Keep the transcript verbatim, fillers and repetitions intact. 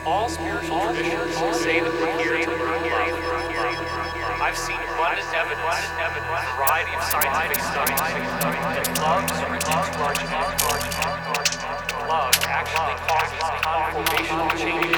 All spiritual traditions say that we're here to learn love. I've seen abundant evidence, a variety of scientific studies, that love is written into our genetic code. Love actually causes conformational changes